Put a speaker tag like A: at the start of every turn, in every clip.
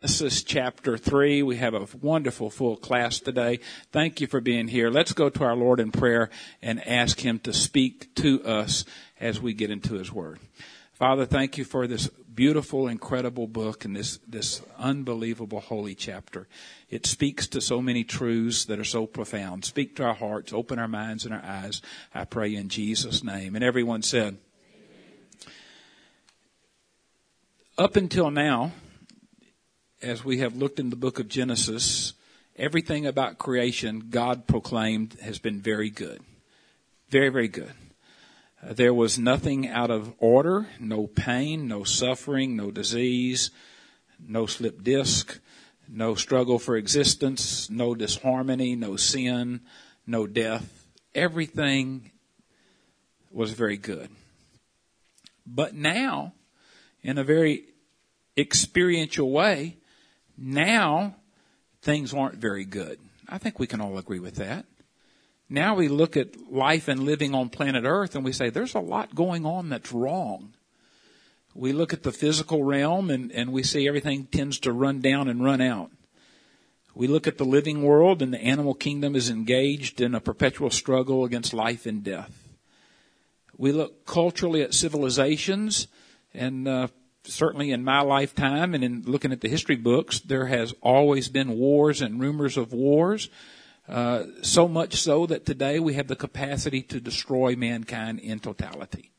A: Genesis chapter 3. We have a wonderful full class today. Thank you for being here. Let's go to our Lord in prayer and ask Him to speak to us as we get into His Word. Father, thank you for this beautiful, incredible book and this unbelievable holy chapter. It speaks to so many truths that are so profound. Speak to our hearts, open our minds and our eyes, I pray in Jesus' name. And everyone said, up until now, as we have looked in the book of Genesis, everything about creation God proclaimed has been very good. Very, very good. There was nothing out of order, no pain, no suffering, no disease, no slip disc, no struggle for existence, no disharmony, no sin, no death. Everything was very good. But now, in a very experiential way, now things aren't very good. I think we can all agree with that. Now we look at life and living on planet Earth and we say there's a lot going on that's wrong. We look at the physical realm and we see everything tends to run down and run out. We look at the living world and the animal kingdom is engaged in a perpetual struggle against life and death. We look culturally at civilizations and certainly in my lifetime and in looking at the history books, there has always been wars and rumors of wars. So much so that today we have the capacity to destroy mankind in totality.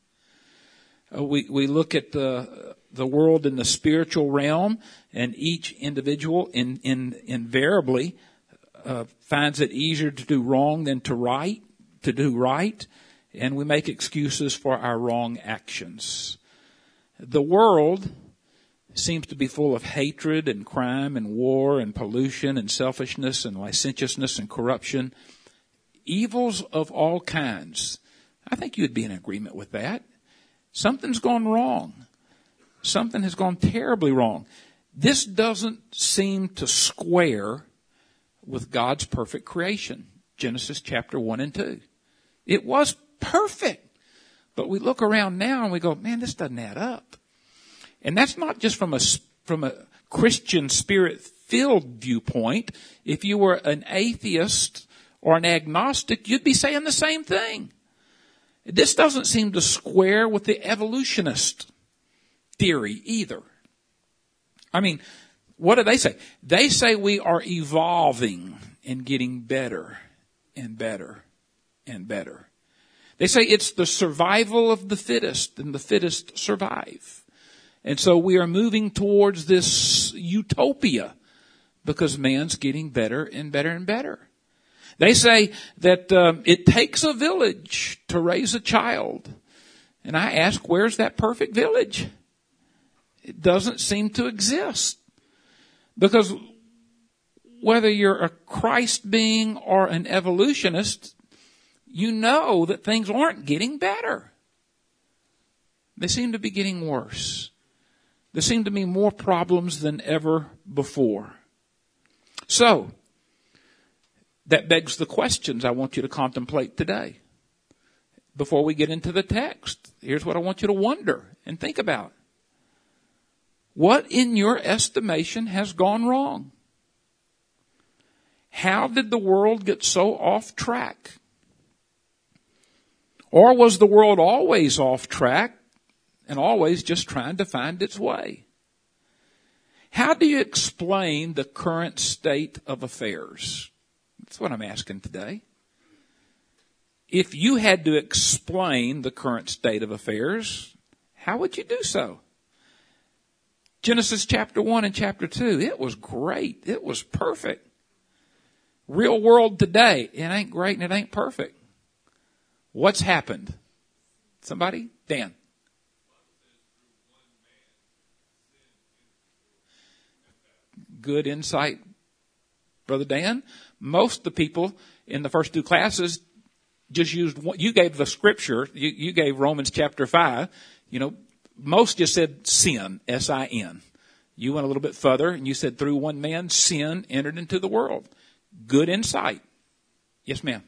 A: We look at the world in the spiritual realm, and each individual invariably finds it easier to do wrong than to do right, and we make excuses for our wrong actions. The world seems to be full of hatred and crime and war and pollution and selfishness and licentiousness and corruption. Evils of all kinds. I think you'd be in agreement with that. Something's gone wrong. Something has gone terribly wrong. This doesn't seem to square with God's perfect creation. Genesis chapter 1 and 2. It was perfect. But we look around now and we go, man, this doesn't add up. And that's not just from a Christian spirit-filled viewpoint. If you were an atheist or an agnostic, you'd be saying the same thing. This doesn't seem to square with the evolutionist theory either. I mean, what do they say? They say we are evolving and getting better and better and better. They say it's the survival of the fittest and the fittest survive. And so we are moving towards this utopia because man's getting better and better and better. They say that it takes a village to raise a child. And I ask, where's that perfect village? It doesn't seem to exist. Because whether you're a Christ being or an evolutionist, you know that things aren't getting better. They seem to be getting worse. There seem to be more problems than ever before. So, that begs the questions I want you to contemplate today. Before we get into the text, here's what I want you to wonder and think about. What in your estimation has gone wrong? How did the world get so off track? Or was the world always off track and always just trying to find its way? How do you explain the current state of affairs? That's what I'm asking today. If you had to explain the current state of affairs, how would you do so? Genesis chapter 1 and chapter 2, it was great. It was perfect. Real world today, it ain't great and it ain't perfect. What's happened? Somebody? Dan. Good insight, Brother Dan. Most of the people in the first two classes just used one. You gave the scripture. You gave Romans chapter 5. Most just said sin, S-I-N. You went a little bit further and you said through one man, sin entered into the world. Good insight. Yes, ma'am.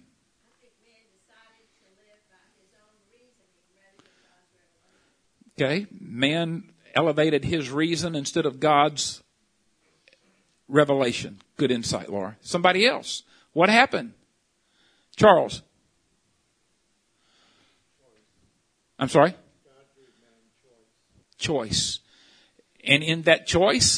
A: Okay. Man elevated his reason instead of God's revelation. Good insight, Laura. Somebody else. What happened? Charles. I'm sorry? Choice. And in that choice,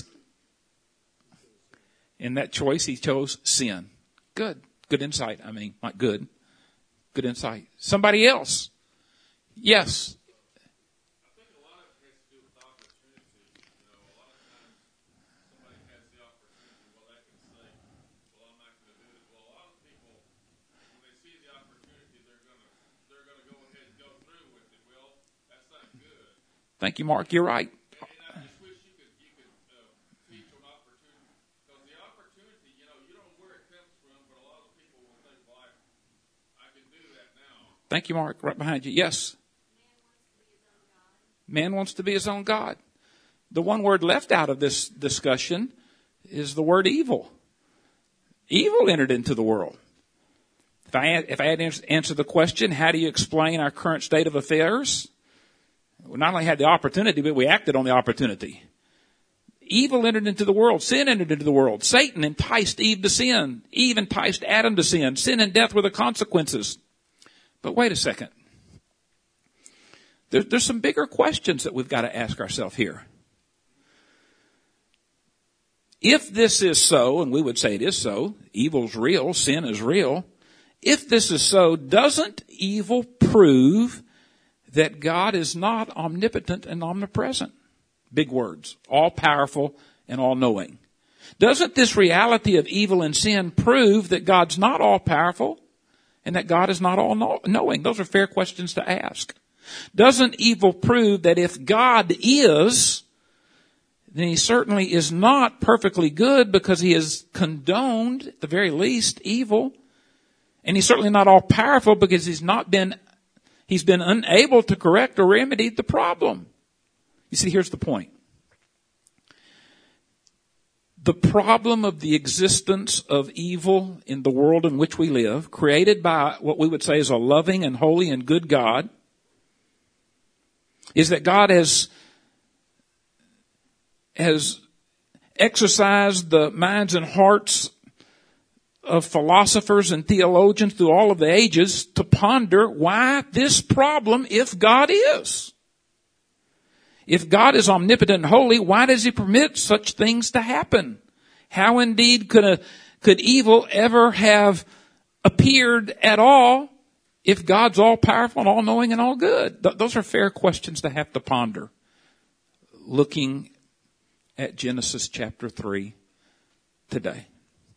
A: he chose sin. Good. Good insight. I mean, not good. Good insight. Somebody else. Yes.
B: I think a lot of it has to do with opportunity. You know, a lot of times somebody has the opportunity, well, they can say, well, I'm not going to do it. Well, a lot of people, when they see the opportunity, they're going to go ahead and go through with it. Well, that's not good.
A: Thank you, Mark. You're right.
B: And I just wish you could teach them opportunity. Because the opportunity, you know, you don't know where it comes from, but a lot of people will think, well, I can do that now.
A: Thank you, Mark. Right behind you. Yes. Man wants to be his own God. The one word left out of this discussion is the word evil. Evil entered into the world. If I had to answer the question, how do you explain our current state of affairs? We not only had the opportunity, but we acted on the opportunity. Evil entered into the world. Sin entered into the world. Satan enticed Eve to sin. Eve enticed Adam to sin. Sin and death were the consequences. But wait a second. There's some bigger questions that we've got to ask ourselves here. If this is so, and we would say it is so, evil's real, sin is real. If this is so, doesn't evil prove that God is not omnipotent and omnipresent? Big words. All-powerful and all-knowing. Doesn't this reality of evil and sin prove that God's not all-powerful and that God is not all-knowing? Those are fair questions to ask. Doesn't evil prove that if God is, then he certainly is not perfectly good because he has condoned, at the very least, evil. And he's certainly not all-powerful because he's been unable to correct or remedy the problem. You see, here's the point. The problem of the existence of evil in the world in which we live, created by what we would say is a loving and holy and good God, is that God has exercised the minds and hearts of philosophers and theologians through all of the ages to ponder why this problem, if God is. If God is omnipotent and holy, why does he permit such things to happen? How indeed could evil ever have appeared at all if God's all powerful and all knowing and all good? Those are fair questions to have to ponder. Looking at Genesis chapter 3 today.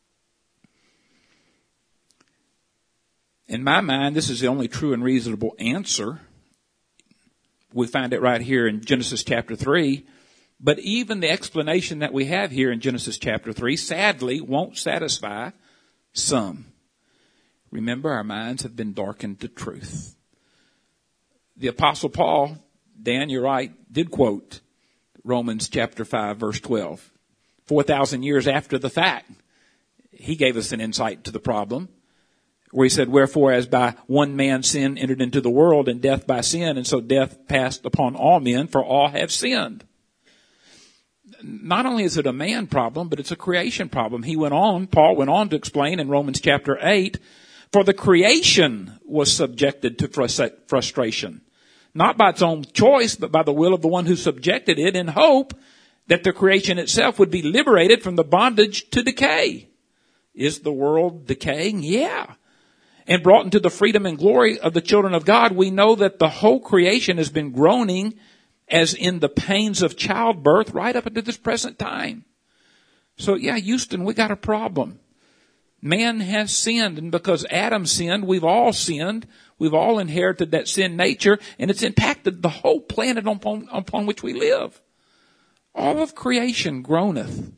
A: In my mind, this is the only true and reasonable answer. We find it right here in Genesis chapter 3. But even the explanation that we have here in Genesis chapter 3, sadly, won't satisfy some. Remember, our minds have been darkened to truth. The Apostle Paul, Dan, you're right, did quote Romans chapter 5, verse 12. 4,000 years after the fact, he gave us an insight to the problem, where he said, wherefore as by one man sin entered into the world, and death by sin, and so death passed upon all men, for all have sinned. Not only is it a man problem, but it's a creation problem. Paul went on to explain in Romans chapter 8, for the creation was subjected to frustration, not by its own choice, but by the will of the one who subjected it, in hope that the creation itself would be liberated from the bondage to decay. Is the world decaying? Yeah. And brought into the freedom and glory of the children of God. We know that the whole creation has been groaning as in the pains of childbirth right up until this present time. So yeah, Houston, we got a problem. Man has sinned, and because Adam sinned, we've all sinned. We've all inherited that sin nature, and it's impacted the whole planet upon which we live. All of creation groaneth.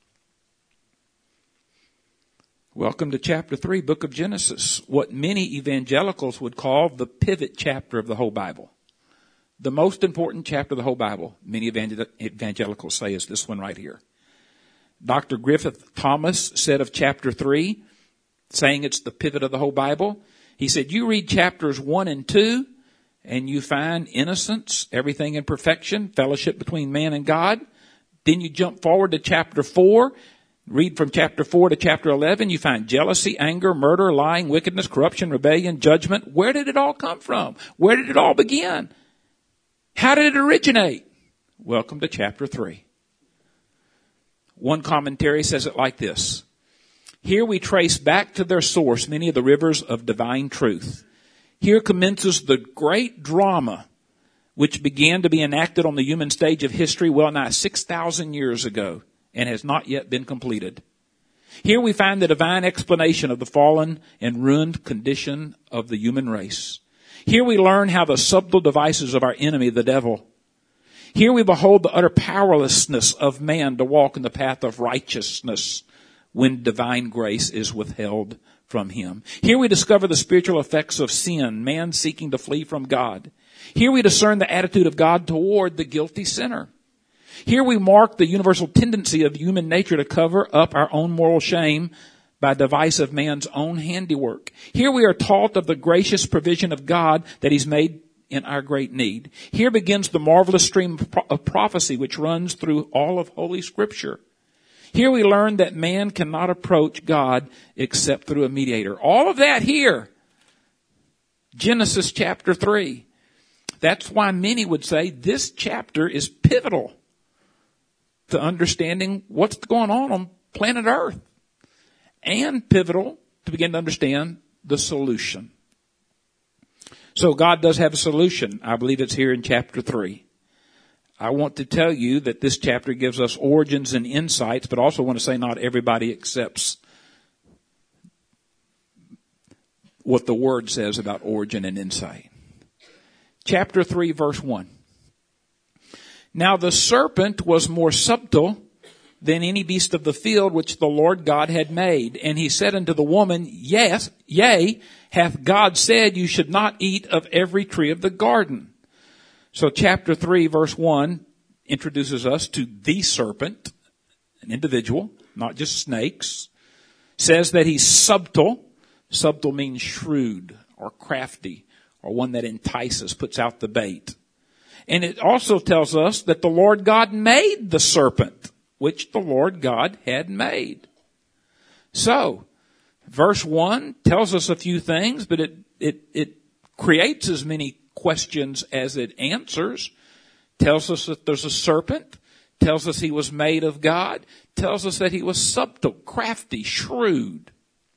A: Welcome to chapter 3, book of Genesis, what many evangelicals would call the pivot chapter of the whole Bible. The most important chapter of the whole Bible, many evangelicals say, is this one right here. Dr. Griffith Thomas said of chapter 3, saying it's the pivot of the whole Bible, he said, you read chapters 1 and 2, and you find innocence, everything in perfection, fellowship between man and God. Then you jump forward to chapter 4. Read from chapter 4 to chapter 11, you find jealousy, anger, murder, lying, wickedness, corruption, rebellion, judgment. Where did it all come from? Where did it all begin? How did it originate? Welcome to chapter 3. One commentary says it like this. Here we trace back to their source many of the rivers of divine truth. Here commences the great drama which began to be enacted on the human stage of history well nigh 6,000 years ago and has not yet been completed. Here we find the divine explanation of the fallen and ruined condition of the human race. Here we learn how the subtle devices of our enemy, the devil. Here we behold the utter powerlessness of man to walk in the path of righteousness when divine grace is withheld from him. Here we discover the spiritual effects of sin, man seeking to flee from God. Here we discern the attitude of God toward the guilty sinner. Here we mark the universal tendency of human nature to cover up our own moral shame by device of man's own handiwork. Here we are taught of the gracious provision of God that he's made in our great need. Here begins the marvelous stream of prophecy which runs through all of Holy Scripture. Here we learn that man cannot approach God except through a mediator. All of that here. Genesis chapter 3. That's why many would say this chapter is pivotal to understanding what's going on planet Earth. And pivotal to begin to understand the solution. So God does have a solution. I believe it's here in chapter 3. I want to tell you that this chapter gives us origins and insights, but also want to say not everybody accepts what the Word says about origin and insight. Chapter 3, verse 1. Now the serpent was more subtle than any beast of the field which the Lord God had made. And he said unto the woman, Yes, yea, hath God said you should not eat of every tree of the garden. So chapter 3, verse 1 introduces us to the serpent, an individual, not just snakes. Says that he's subtle. Subtle means shrewd or crafty or one that entices, puts out the bait. And it also tells us that the Lord God made the serpent, which the Lord God had made. So, verse 1 tells us a few things, but it creates as many questions as it answers. Tells us that there's a serpent. Tells us he was made of God. Tells us that he was subtle, crafty, shrewd.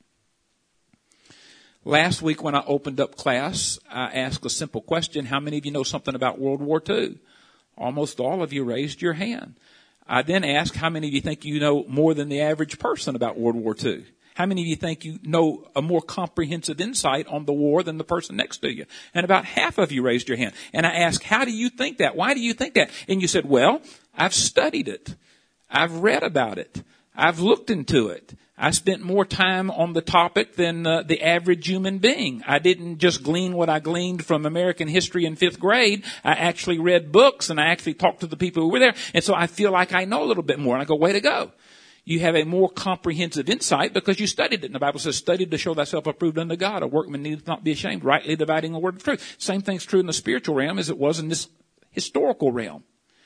A: Last week when I opened up class, I asked a simple question. How many of you know something about World War II? Almost all of you raised your hand. I then asked, how many of you think you know more than the average person about World War II? How many of you think you know a more comprehensive insight on the war than the person next to you? And about half of you raised your hand. And I asked, how do you think that? Why do you think that? And you said, well, I've studied it. I've read about it. I've looked into it. I spent more time on the topic than the average human being. I didn't just glean what I gleaned from American history in 5th grade. I actually read books and I actually talked to the people who were there. And so I feel like I know a little bit more. And I go, way to go. You have a more comprehensive insight because you studied it. And the Bible says, study to show thyself approved unto God. A workman needeth not be ashamed, rightly dividing the word of truth. Same thing's true in the spiritual realm as it was in this historical realm.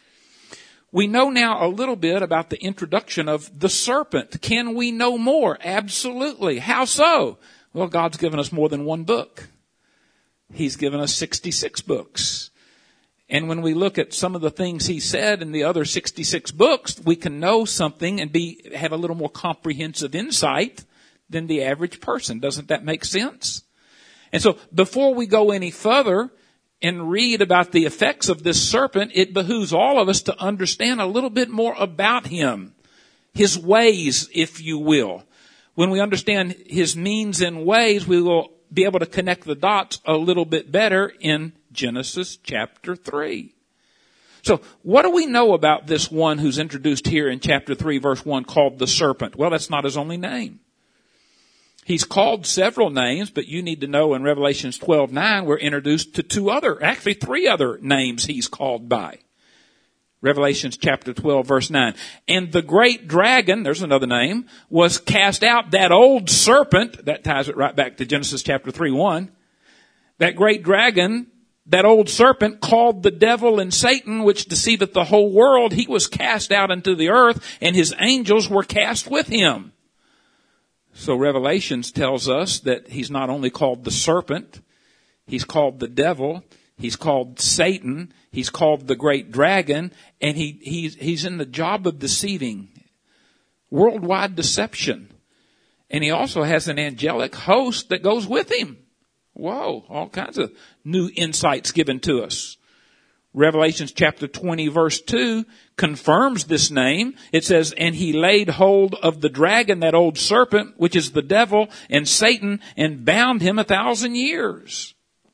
A: We know now a little bit about the introduction of the serpent. Can we know more? Absolutely. How so? Well, God's given us more than one book. He's given us 66 books. And when we look at some of the things he said in the other 66 books, we can know something and have a little more comprehensive insight than the average person. Doesn't that make sense? And so before we go any further and read about the effects of this serpent, it behooves all of us to understand a little bit more about him, his ways, if you will. When we understand his means and ways, we will be able to connect the dots a little bit better in Genesis chapter 3. So what do we know about this one who's introduced here in chapter 3, verse 1, called the serpent? Well, that's not his only name. He's called several names, but you need to know in Revelations 12:9, we're introduced to three other names he's called by. Revelations chapter 12, verse 9. And the great dragon, there's another name, was cast out, that old serpent, that ties it right back to Genesis chapter 3:1. That great dragon that old serpent called the devil and Satan, which deceiveth the whole world, he was cast out into the earth, and his angels were cast with him. So Revelations tells us that he's not only called the serpent, he's called the devil, he's called Satan, he's called the great dragon, and he's in the job of deceiving. Worldwide deception. And he also has an angelic host that goes with him. Whoa, all kinds of new insights given to us. Revelations chapter 20 verse 2 confirms this name. It says, and he laid hold of the dragon, that old serpent, which is the devil and Satan, and bound him 1,000 years.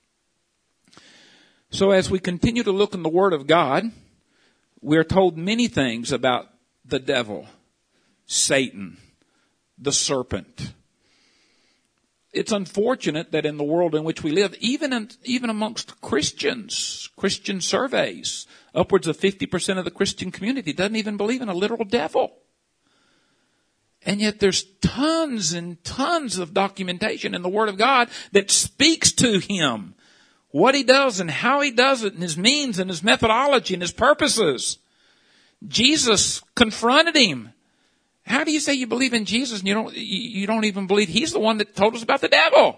A: So as we continue to look in the Word of God, we're told many things about the devil, Satan, the serpent. It's unfortunate that in the world in which we live, even amongst Christians, Christian surveys, upwards of 50% of the Christian community doesn't even believe in a literal devil. And yet there's tons and tons of documentation in the Word of God that speaks to him, what he does and how he does it, and his means and his methodology and his purposes. Jesus confronted him. How do you say you believe in Jesus and you don't even believe he's the one that told us about the devil?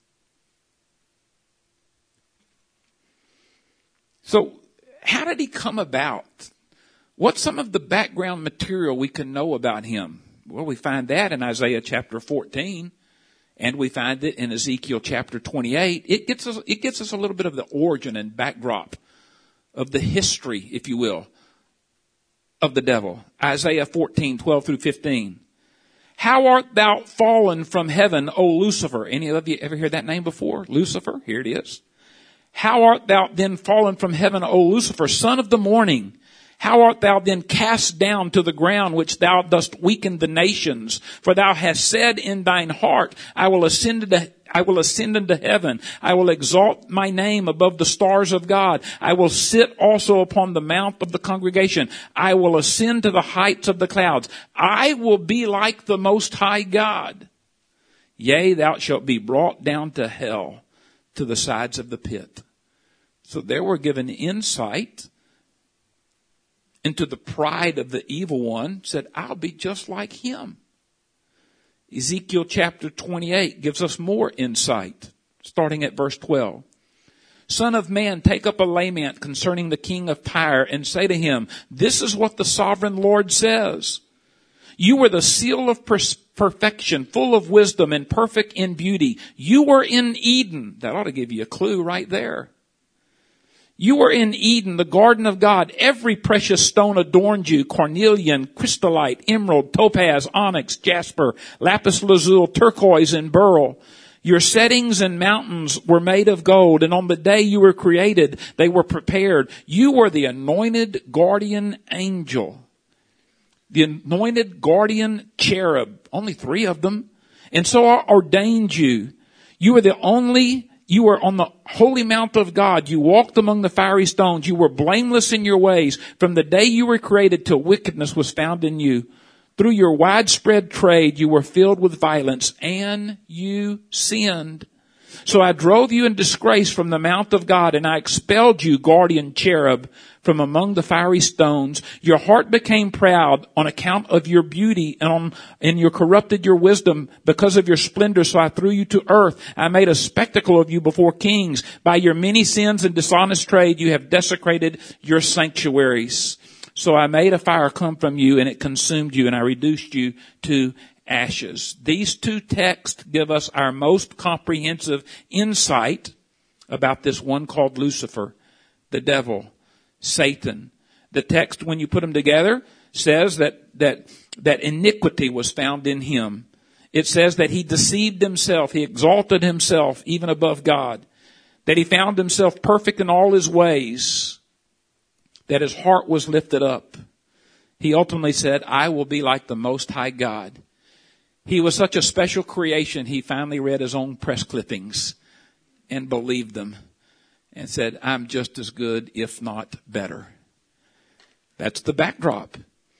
A: So how did he come about? What's some of the background material we can know about him? Well, we find that in Isaiah chapter 14, and we find it in Ezekiel chapter 28. It gets us a little bit of the origin and backdrop of the history, if you will, of the devil. Isaiah 14:12 through 15. How art thou fallen from heaven, O Lucifer? Any of you ever heard that name before? Lucifer? Here it is. How art thou then fallen from heaven, O Lucifer, son of the morning? How art thou then cast down to the ground, which thou dost weaken the nations? For thou hast said in thine heart, I will ascend into heaven. I will exalt my name above the stars of God. I will sit also upon the mount of the congregation. I will ascend to the heights of the clouds. I will be like the Most High God. Yea, thou shalt be brought down to hell, to the sides of the pit. So there we're given insight into the pride of the evil one. Said, I'll be just like him. Ezekiel chapter 28 gives us more insight, starting at verse 12. Son of man, take up a lament concerning the king of Tyre and say to him, this is what the sovereign Lord says. You were the seal of perfection, full of wisdom and perfect in beauty. You were in Eden. That ought to give you a clue right there. You were in Eden, the garden of God. Every precious stone adorned you. Cornelian, crystallite, emerald, topaz, onyx, jasper, lapis lazuli, turquoise, and beryl. Your settings and mountains were made of gold, and on the day you were created, they were prepared. You were the anointed guardian angel. The anointed guardian cherub. Only 3 of them. And so I ordained you. You were on the holy mount of God. You walked among the fiery stones. You were blameless in your ways. From the day you were created till wickedness was found in you. Through your widespread trade, you were filled with violence, and you sinned. So I drove you in disgrace from the mount of God, and I expelled you, guardian cherub, from among the fiery stones. Your heart became proud on account of your beauty, and you corrupted your wisdom because of your splendor. So I threw you to earth. I made a spectacle of you before kings. By your many sins and dishonest trade, you have desecrated your sanctuaries. So I made a fire come from you, and it consumed you, and I reduced you to ashes. These 2 texts give us our most comprehensive insight about this one called Lucifer, the devil, Satan. The text, when you put them together, says that iniquity was found in him. It says that he deceived himself. He exalted himself even above God. That he found himself perfect in all his ways. That his heart was lifted up. He ultimately said, I will be like the Most High God. He was such a special creation, he finally read his own press clippings and believed them and said, I'm just as good, if not better. That's the backdrop.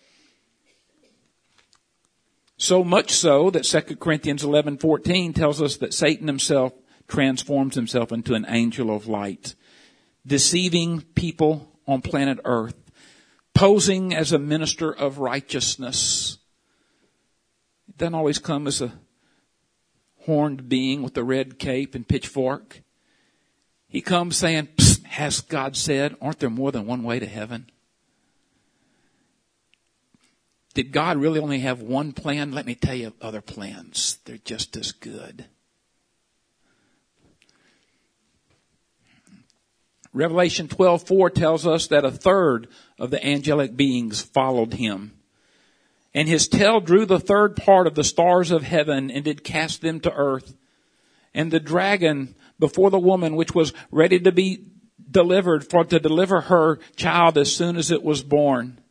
A: So much so that 2 Corinthians 11:14 tells us that Satan himself transforms himself into an angel of light. deceiving people on planet Earth, posing as a minister of righteousness. It doesn't always come as a horned being with a red cape and pitchfork. He comes saying, "Psst, has God said, aren't there more than one way to heaven? Did God really only have one plan? Let me tell you other plans. They're just as good." Revelation 12:4 tells us that a third of the angelic beings followed him. And his tail drew the third part of the stars of heaven and did cast them to earth. And the dragon before the woman, which was ready to be delivered, for to deliver her child as soon as it was born.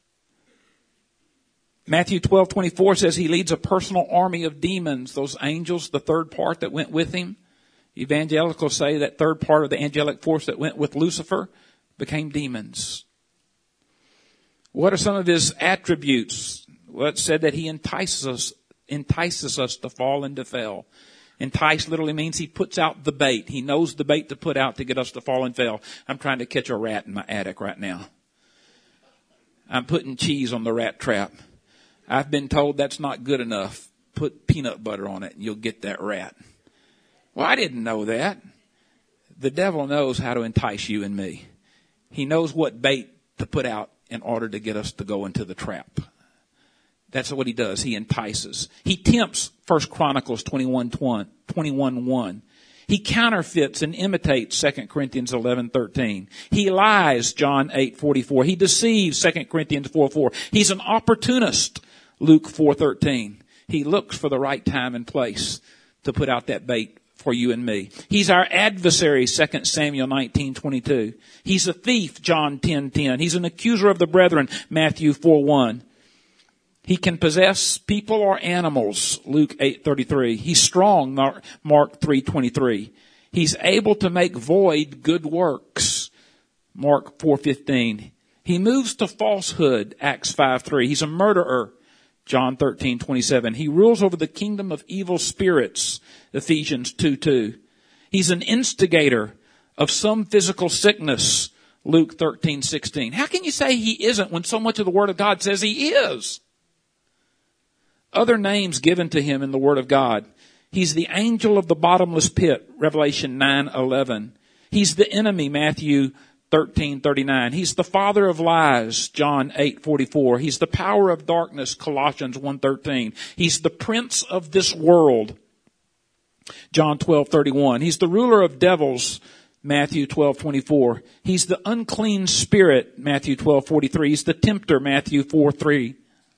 A: Matthew 12:24 says he leads a personal army of demons, those angels, the third part that went with him. Evangelicals say that third part of the angelic force that went with Lucifer became demons. What are some of his attributes? Well, it said that he entices us to fall and to fail. Entice literally means he puts out the bait. He knows the bait to put out to get us to fall and fail. I'm trying to catch a rat in my attic right now. I'm putting cheese on the rat trap. I've been told that's not good enough. Put peanut butter on it and you'll get that rat. Well, I didn't know that. The devil knows how to entice you and me. He knows what bait to put out in order to get us to go into the trap. That's what he does. He entices. He tempts 1 Chronicles 21:1. He counterfeits and imitates 2 Corinthians 11:13. He lies, John 8:44. He deceives, 2 Corinthians 4:4. He's an opportunist, Luke 4:13. He looks for the right time and place to put out that bait for you and me. He's our adversary, 2 Samuel 19:22. He's a thief, John 10:10. He's an accuser of the brethren, Matthew 4:1. He can possess people or animals, Luke 8:33. He's strong, Mark 3:23. He's able to make void good works, Mark 4:15. He moves to falsehood, Acts 5:3. He's a murderer, John 13:27. He rules over the kingdom of evil spirits, Ephesians 2:2. He's an instigator of some physical sickness, Luke 13:16. How can you say he isn't when so much of the Word of God says he is? Other names given to him in the Word of God. He's the angel of the bottomless pit, Revelation 9:11. He's the enemy, Matthew 13:39. He's the father of lies, John 8:44. He's the power of darkness, Colossians 1:13. He's the prince of this world, John 12:31. He's the ruler of devils, Matthew 12:24. He's the unclean spirit, Matthew 12:43. He's the tempter, Matthew 4:3.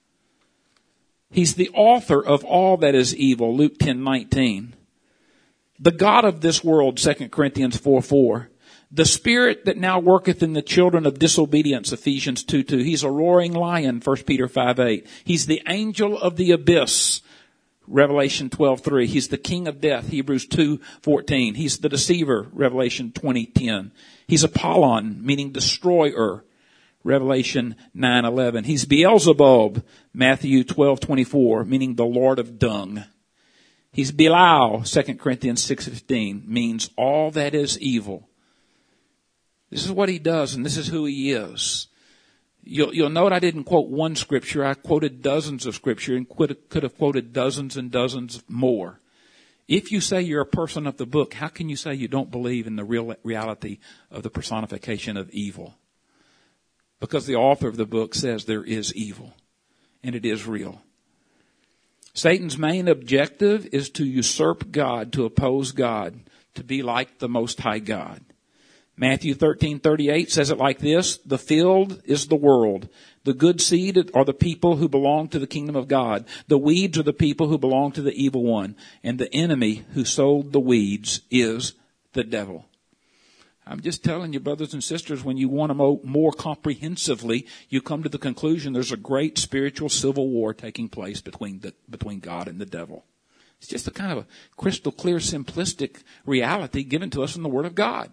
A: He's the author of all that is evil, Luke 10:19. The God of this world, 2 Corinthians 4:4. The spirit that now worketh in the children of disobedience, Ephesians 2:2. He's a roaring lion, 1 Peter 5:8. He's the angel of the abyss, Revelation 12:3. He's the king of death, Hebrews 2:14. He's the deceiver, Revelation 20:10. He's Apollyon, meaning destroyer, Revelation 9:11. He's Beelzebub, Matthew 12:24, meaning the Lord of dung. He's Belial, 2 Corinthians 6:15, means all that is evil. This is what he does, and this is who he is. You'll note I didn't quote one scripture. I quoted dozens of scripture and could have quoted dozens and dozens more. If you say you're a person of the book, how can you say you don't believe in the real reality of the personification of evil? Because the author of the book says there is evil, and it is real. Satan's main objective is to usurp God, to oppose God, to be like the Most High God. Matthew 13:38 says it like this: the field is the world. The good seed are the people who belong to the kingdom of God. The weeds are the people who belong to the evil one. And the enemy who sowed the weeds is the devil. I'm just telling you, brothers and sisters, when you want to more comprehensively, you come to the conclusion there's a great spiritual civil war taking place between God and the devil. It's just a kind of a crystal clear, simplistic reality given to us in the Word of God.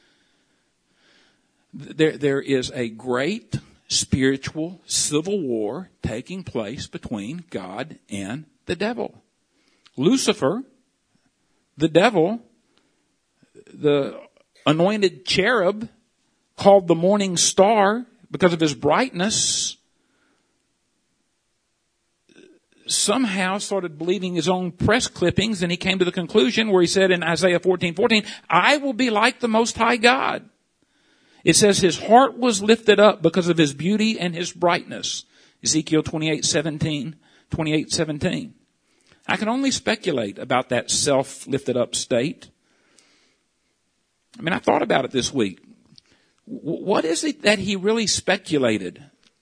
A: There is a great spiritual civil war taking place between God and the devil. Lucifer, the devil, the anointed cherub called the morning star because of his brightness somehow started believing his own press clippings, and he came to the conclusion where he said in Isaiah 14:14, I will be like the Most High God. It says his heart was lifted up because of his beauty and his brightness. Ezekiel 28:17. I can only speculate about that self-lifted up state. I mean, I thought about it this week. What is it that he really speculated?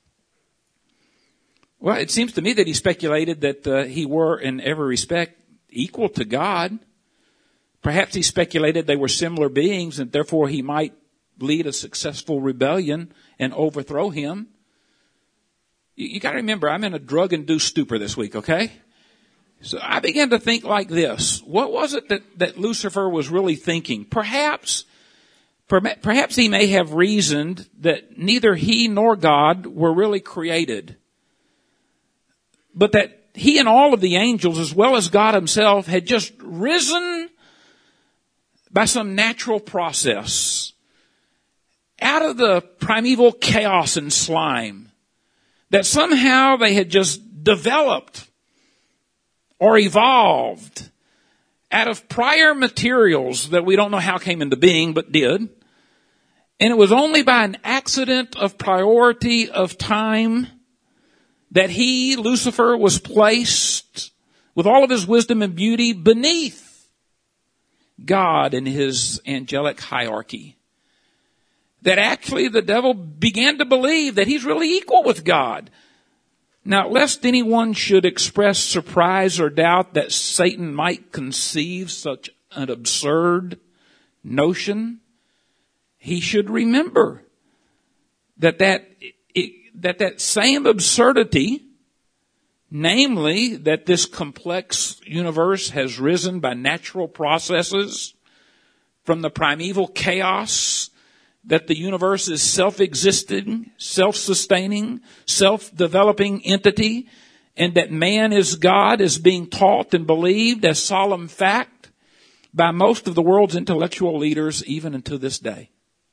A: Well, it seems to me that he speculated that he were in every respect equal to God. Perhaps he speculated they were similar beings and therefore he might lead a successful rebellion and overthrow him. You got to remember, I'm in a drug-induced stupor this week, okay? So I began to think like this. What was it that Lucifer was really thinking? Perhaps he may have reasoned that neither he nor God were really created, but that he and all of the angels, as well as God himself, had just risen by some natural process out of the primeval chaos and slime, that somehow they had just developed or evolved out of prior materials that we don't know how came into being, but did. And it was only by an accident of priority of time that he, Lucifer, was placed with all of his wisdom and beauty beneath God and his angelic hierarchy. That actually the devil began to believe that he's really equal with God. Now, lest anyone should express surprise or doubt that Satan might conceive such an absurd notion, he should remember that same absurdity, namely that this complex universe has risen by natural processes from the primeval chaos, that the universe is self-existing, self-sustaining, self-developing entity, and that man is God is being taught and believed as solemn fact by most of the world's intellectual leaders even unto this day.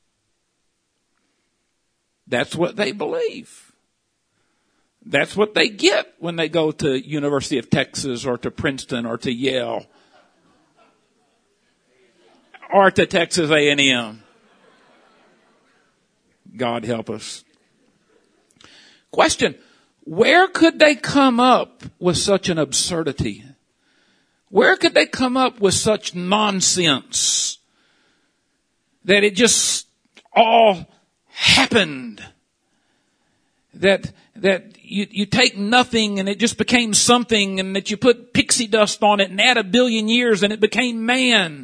A: That's what they believe. That's what they get when they go to University of Texas or to Princeton or to Yale or to Texas A&M. God help us. Question: where could they come up with such an absurdity? Where could they come up with such nonsense that it just all happened? That you take nothing and it just became something, and that you put pixie dust on it and add 1 billion years and it became man.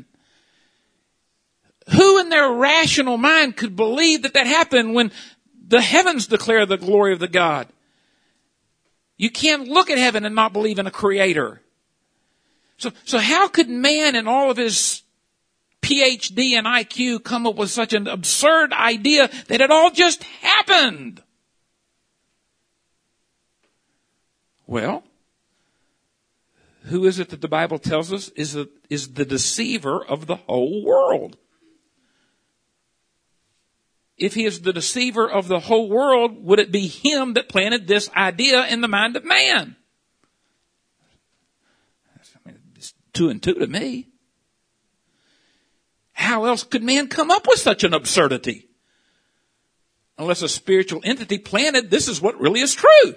A: Who in their rational mind could believe that happened when the heavens declare the glory of the God? You can't look at heaven and not believe in a creator. So how could man and all of his PhD and IQ come up with such an absurd idea that it all just happened? Well, who is it that the Bible tells us is the deceiver of the whole world? If he is the deceiver of the whole world, would it be him that planted this idea in the mind of man? I mean, it's 2 and 2 to me. How else could man come up with such an absurdity? Unless a spiritual entity planted, this is what really is true.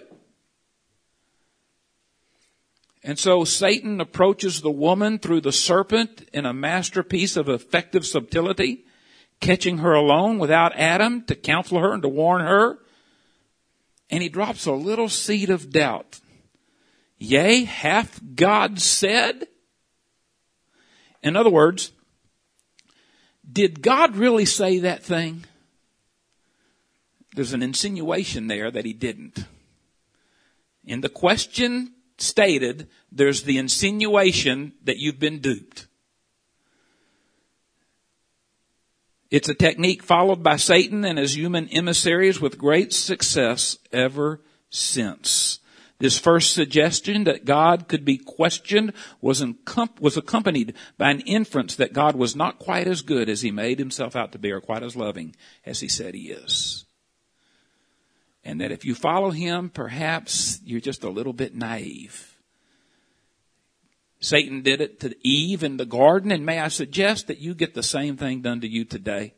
A: And so Satan approaches the woman through the serpent in a masterpiece of effective subtlety, catching her alone without Adam to counsel her and to warn her. And he drops a little seed of doubt. Yea, hath God said? In other words, did God really say that thing? There's an insinuation there that he didn't. In the question stated, there's the insinuation that you've been duped. It's a technique followed by Satan and his human emissaries with great success ever since. This first suggestion that God could be questioned was accompanied by an inference that God was not quite as good as he made himself out to be, or quite as loving as he said he is. And that if you follow him, perhaps you're just a little bit naive. Satan did it to Eve in the garden, and may I suggest that you get the same thing done to you today?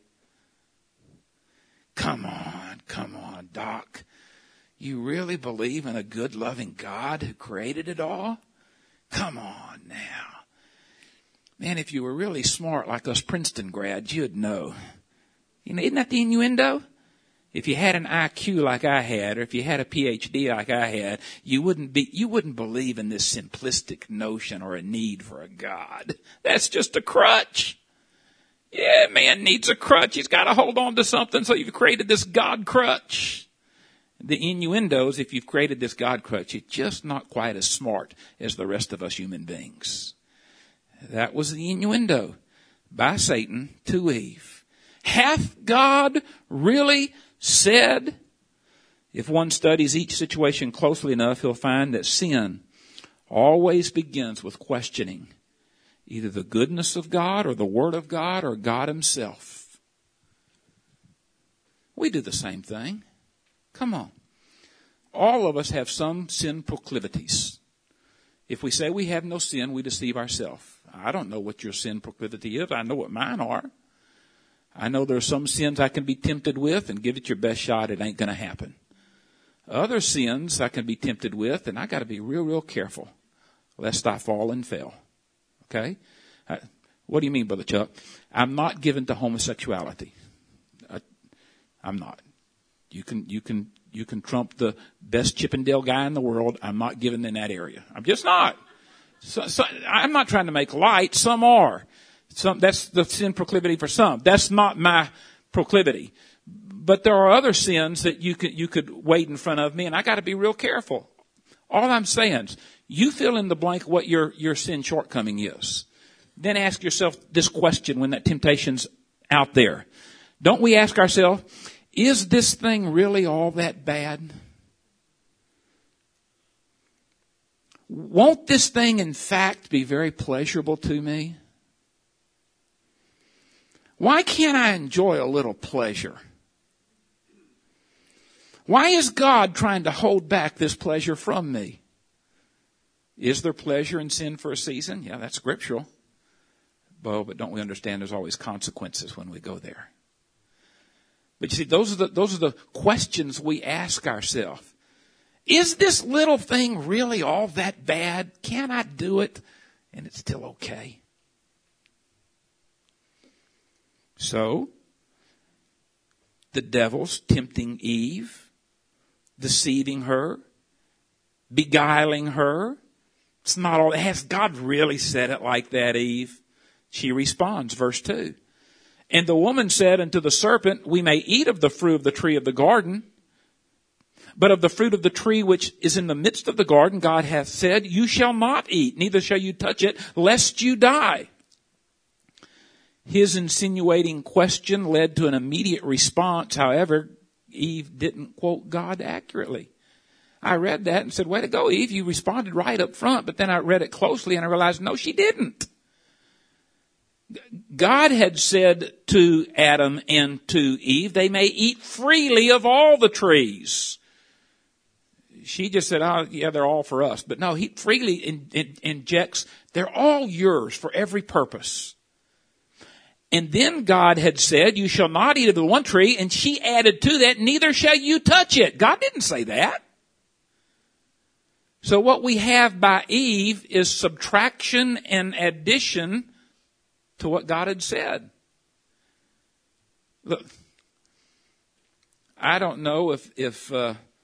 A: Come on, Doc. You really believe in a good, loving God who created it all? Come on now. Man, if you were really smart like us Princeton grads, you'd know. You know, isn't that the innuendo? If you had an IQ like I had, or if you had a PhD like I had, you wouldn't believe in this simplistic notion or a need for a God. That's just a crutch. Yeah, man needs a crutch. He's got to hold on to something, so you've created this God crutch. The innuendo is, if you've created this God crutch, you're just not quite as smart as the rest of us human beings. That was the innuendo by Satan to Eve. Hath God really said? If one studies each situation closely enough, he'll find that sin always begins with questioning either the goodness of God or the Word of God or God himself. We do the same thing. Come on. All of us have some sin proclivities. If we say we have no sin, we deceive ourselves. I don't know what your sin proclivity is. I know what mine are. I know there are some sins I can be tempted with, and give it your best shot, it ain't going to happen. Other sins I can be tempted with, and I got to be real careful lest I fall and fail. Okay? What do you mean, Brother Chuck? I'm not given to homosexuality. I'm not. You can trump the best Chippendale guy in the world. I'm not given in that area. I'm just not. So I'm not trying to make light. Some are. That's the sin proclivity for some. That's not my proclivity. But there are other sins that you could wade in front of me, and I got to be real careful. All I'm saying is, you fill in the blank what your sin shortcoming is. Then ask yourself this question when that temptation's out there. Don't we ask ourselves, is this thing really all that bad? Won't this thing, in fact, be very pleasurable to me? Why can't I enjoy a little pleasure? Why is God trying to hold back this pleasure from me? Is there pleasure in sin for a season? Yeah, that's scriptural. Well, but don't we understand there's always consequences when we go there? But you see, those are the questions we ask ourselves. Is this little thing really all that bad? Can I do it and it's still okay? So, the devil's tempting Eve, deceiving her, beguiling her. It's not all. Has God really said it like that, Eve? She responds, verse 2. And the woman said unto the serpent, we may eat of the fruit of the tree of the garden, but of the fruit of the tree which is in the midst of the garden, God hath said, you shall not eat, neither shall you touch it, lest you die. His insinuating question led to an immediate response. However, Eve didn't quote God accurately. I read that and said, way to go, Eve. You responded right up front. But then I read it closely and I realized, no, she didn't. God had said to Adam and to Eve, they may eat freely of all the trees. She just said, oh, yeah, they're all for us. But no, he freely injects, they're all yours for every purpose. And then God had said, you shall not eat of the one tree. And she added to that, neither shall you touch it. God didn't say that. So what we have by Eve is subtraction and addition to what God had said. Look, I don't know if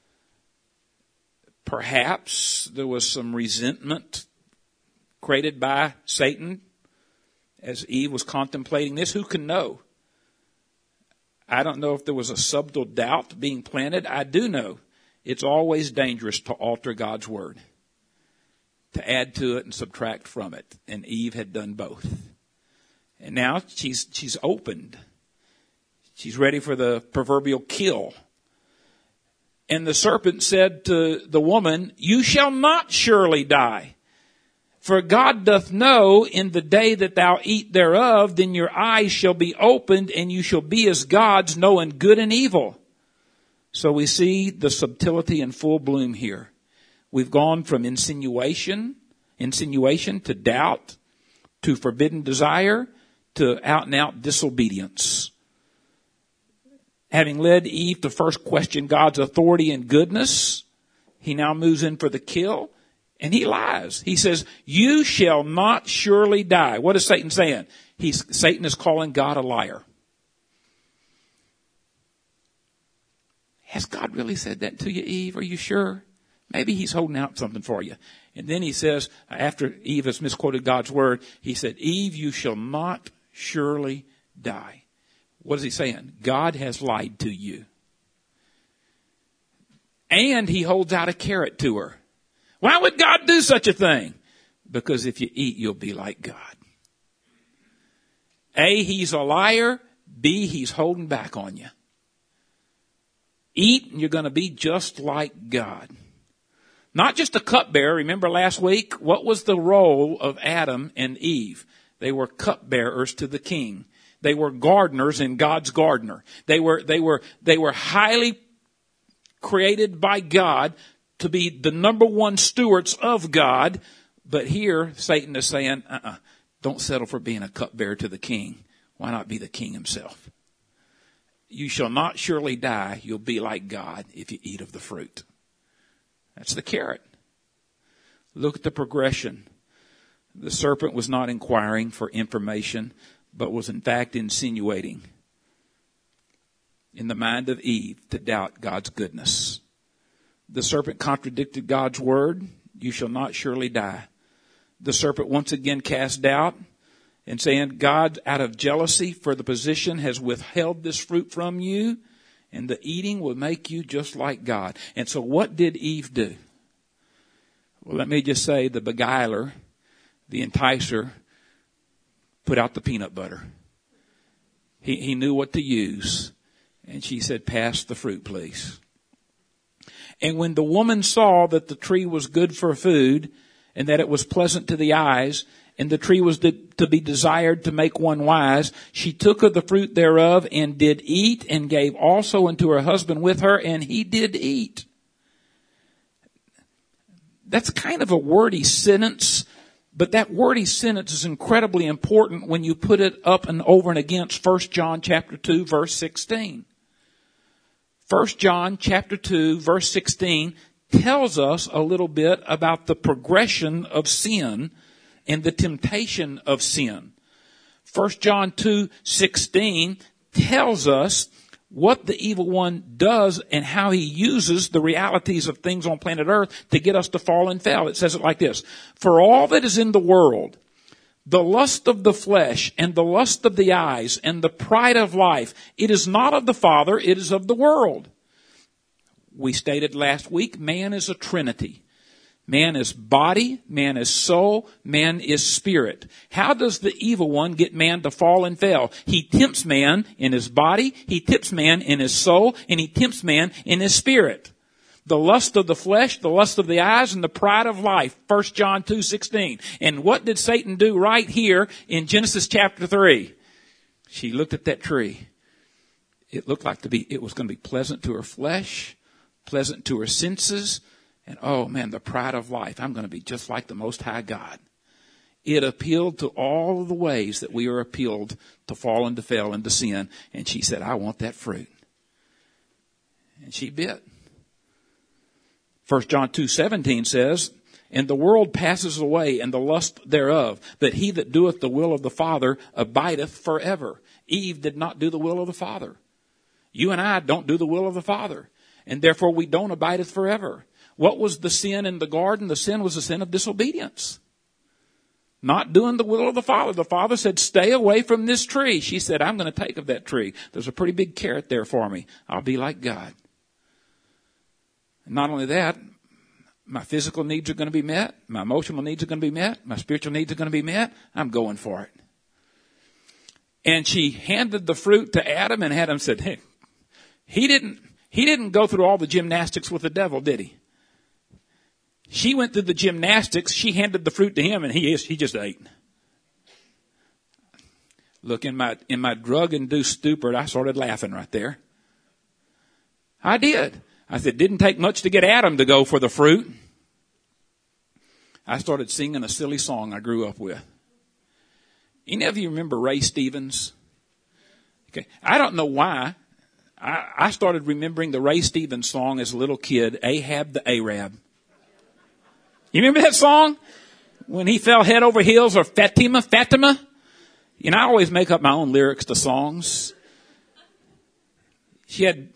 A: perhaps there was some resentment created by Satan as Eve was contemplating this. Who can know? I don't know if there was a subtle doubt being planted. I do know it's always dangerous to alter God's word, to add to it and subtract from it. And Eve had done both. And now she's opened. She's ready for the proverbial kill. And the serpent said to the woman, you shall not surely die. For God doth know in the day that thou eat thereof, then your eyes shall be opened, and you shall be as gods, knowing good and evil. So we see the subtlety in full bloom here. We've gone from insinuation to doubt, to forbidden desire, to out and out disobedience. Having led Eve to first question God's authority and goodness, he now moves in for the kill, and he lies. He says, you shall not surely die. What is Satan saying? Satan is calling God a liar. Has God really said that to you, Eve? Are you sure? Maybe he's holding out something for you. And then he says, after Eve has misquoted God's word, he said, Eve, you shall not surely die. What is he saying? God has lied to you. And he holds out a carrot to her. Why would God do such a thing? Because if you eat, you'll be like God. A, he's a liar. B, he's holding back on you. Eat and you're going to be just like God. Not just a cupbearer. Remember last week? What was the role of Adam and Eve? They were cupbearers to the king. They were gardeners in God's gardener. They were highly created by God to be the number one stewards of God. But here, Satan is saying, don't settle for being a cupbearer to the king. Why not be the king himself? You shall not surely die. You'll be like God if you eat of the fruit. That's the carrot. Look at the progression. The serpent was not inquiring for information, but was in fact insinuating in the mind of Eve to doubt God's goodness. The serpent contradicted God's word. You shall not surely die. The serpent once again cast doubt and saying, God, out of jealousy for the position, has withheld this fruit from you, and the eating will make you just like God. And so what did Eve do? Well, let me just say the beguiler, the enticer, put out the peanut butter. He knew what to use. And she said, pass the fruit, please. And when the woman saw that the tree was good for food, and that it was pleasant to the eyes, and the tree was to be desired to make one wise, she took of the fruit thereof and did eat, and gave also unto her husband with her, and he did eat. That's kind of a wordy sentence, but that wordy sentence is incredibly important when you put it up and over and against 1 John chapter 2, verse 16. 1 John chapter 2, verse 16 tells us a little bit about the progression of sin and the temptation of sin. 1 John 2:16 tells us what the evil one does and how he uses the realities of things on planet Earth to get us to fall and fail. It says it like this: for all that is in the world, the lust of the flesh and the lust of the eyes and the pride of life, it is not of the Father, it is of the world. We stated last week, man is a trinity. Man is body, man is soul, man is spirit. How does the evil one get man to fall and fail? He tempts man in his body, he tempts man in his soul, and he tempts man in his spirit. The lust of the flesh, the lust of the eyes, and the pride of life. 1 John 2:16. And what did Satan do right here in Genesis chapter 3? She looked at that tree. It looked like it was going to be pleasant to her flesh, pleasant to her senses, and oh man, the pride of life. I'm going to be just like the Most High God. It appealed to all of the ways that we are appealed to fall and to fail and to sin. And she said, I want that fruit. And she bit. 1 John 2:17 says, and the world passes away and the lust thereof, but he that doeth the will of the Father abideth forever. Eve did not do the will of the Father. You and I don't do the will of the Father, and therefore we don't abideth forever. What was the sin in the garden? The sin was the sin of disobedience. Not doing the will of the Father. The Father said, stay away from this tree. She said, I'm going to take of that tree. There's a pretty big carrot there for me. I'll be like God. And not only that, my physical needs are going to be met. My emotional needs are going to be met. My spiritual needs are going to be met. I'm going for it. And she handed the fruit to Adam, and Adam said, hey, he didn't He didn't go through all the gymnastics with the devil, did he? She went through the gymnastics. She handed the fruit to him, and he just ate. Look, in my drug-induced stupor, I started laughing right there. I did. I said, didn't take much to get Adam to go for the fruit. I started singing a silly song I grew up with. Any of you remember Ray Stevens? Okay, I don't know why. I started remembering the Ray Stevens song as a little kid, Ahab the Arab. You remember that song? When he fell head over heels, or Fatima? You know, I always make up my own lyrics to songs. She had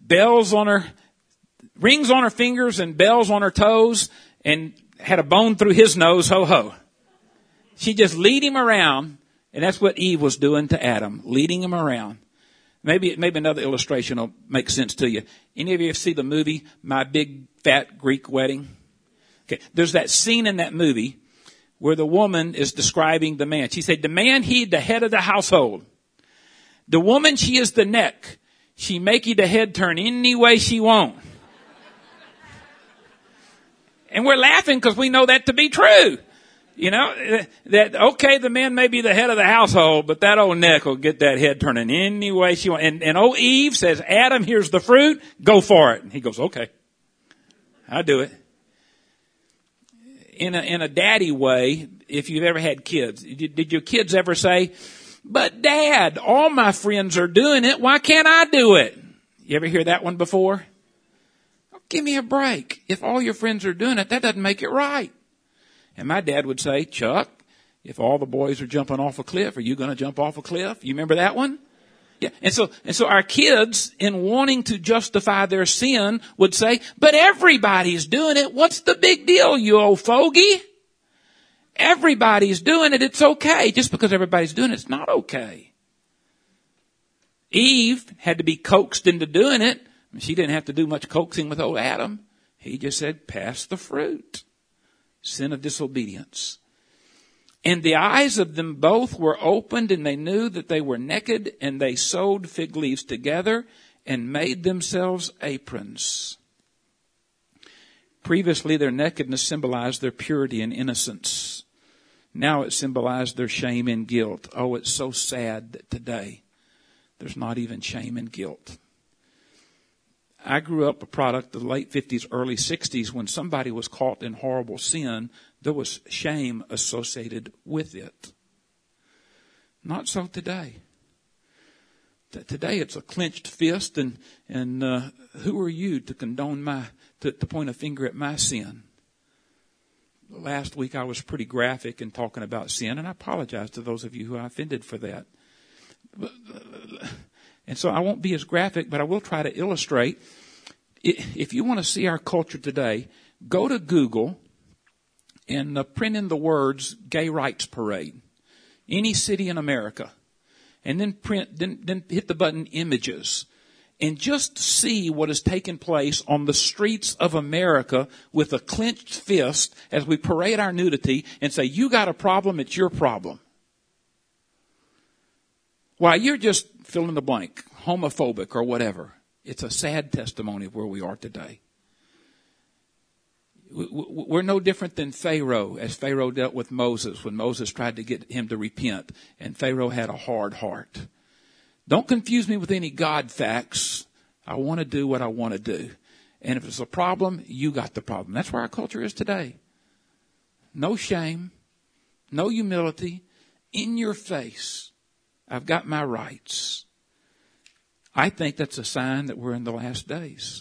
A: rings on her fingers and bells on her toes, and had a bone through his nose, ho ho. She just lead him around, and that's what Eve was doing to Adam, leading him around. Maybe another illustration will make sense to you. Any of you see the movie, My Big Fat Greek Wedding? Okay, there's that scene in that movie where the woman is describing the man. She said, the man, he the head of the household. The woman, she is the neck. She make you the head turn any way she want. And we're laughing because we know that to be true. You know, that, okay, the man may be the head of the household, but that old neck will get that head turning any way she wants. And old Eve says, Adam, here's the fruit, go for it. And he goes, okay, I'll do it. In a daddy way, if you've ever had kids, did your kids ever say, but Dad, all my friends are doing it, why can't I do it? You ever hear that one before? Oh, give me a break. If all your friends are doing it, that doesn't make it right. And my dad would say, Chuck, if all the boys are jumping off a cliff, are you going to jump off a cliff? You remember that one? Yeah. And so our kids, in wanting to justify their sin, would say, but everybody's doing it. What's the big deal, you old fogey? Everybody's doing it. It's okay. Just because everybody's doing it, it's not okay. Eve had to be coaxed into doing it. She didn't have to do much coaxing with old Adam. He just said, pass the fruit. Sin of disobedience. And the eyes of them both were opened, and they knew that they were naked, and they sewed fig leaves together and made themselves aprons. Previously, their nakedness symbolized their purity and innocence. Now it symbolized their shame and guilt. Oh, it's so sad that today there's not even shame and guilt. I grew up a product of the late 50s, early 60s. When somebody was caught in horrible sin, there was shame associated with it. Not so today. Today it's a clenched fist, and who are you to condone to point a finger at my sin? Last week I was pretty graphic in talking about sin, and I apologize to those of you who I offended for that. And so I won't be as graphic, but I will try to illustrate. If you want to see our culture today, go to Google and print in the words Gay Rights Parade. Any city in America. And then hit the button Images. And just see what has taken place on the streets of America with a clenched fist as we parade our nudity and say, you got a problem, it's your problem. Why, you're just fill in the blank, homophobic or whatever. It's a sad testimony of where we are today. We're no different than Pharaoh, as Pharaoh dealt with Moses when Moses tried to get him to repent, and Pharaoh had a hard heart. Don't confuse me with any God facts. I want to do what I want to do. And if it's a problem, you got the problem. That's where our culture is today. No shame, no humility, in your face. I've got my rights. I think that's a sign that we're in the last days.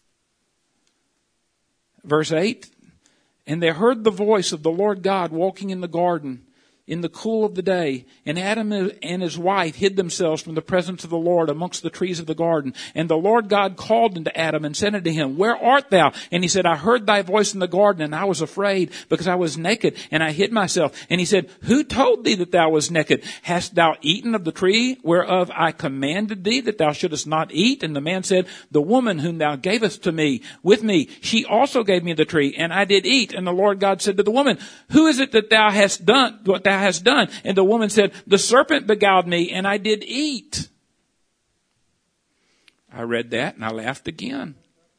A: Verse 8, and they heard the voice of the Lord God walking in the garden in the cool of the day. And Adam and his wife hid themselves from the presence of the Lord amongst the trees of the garden. And the Lord God called unto Adam and said unto him, where art thou? And he said, I heard thy voice in the garden, and I was afraid, because I was naked, and I hid myself. And he said, who told thee that thou wast naked? Hast thou eaten of the tree whereof I commanded thee that thou shouldest not eat? And the man said, the woman whom thou gavest to me with me, she also gave me the tree, and I did eat. And the Lord God said to the woman, who is it that thou hast done what thou hast done? And the woman said, the serpent beguiled me, and I did eat. I read that and I laughed again.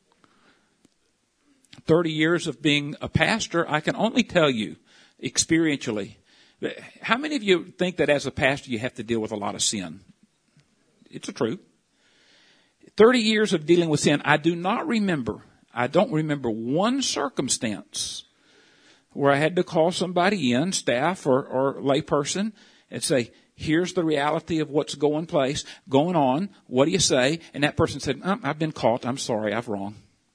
A: 30 years of being a pastor, I can only tell you experientially. How many of you think that as a pastor you have to deal with a lot of sin? It's the truth. 30 years of dealing with sin, I don't remember one circumstance where I had to call somebody in, staff or layperson, and say, here's the reality of what's going on. What do you say? And that person said, I've been caught. I'm sorry. I'm wrong.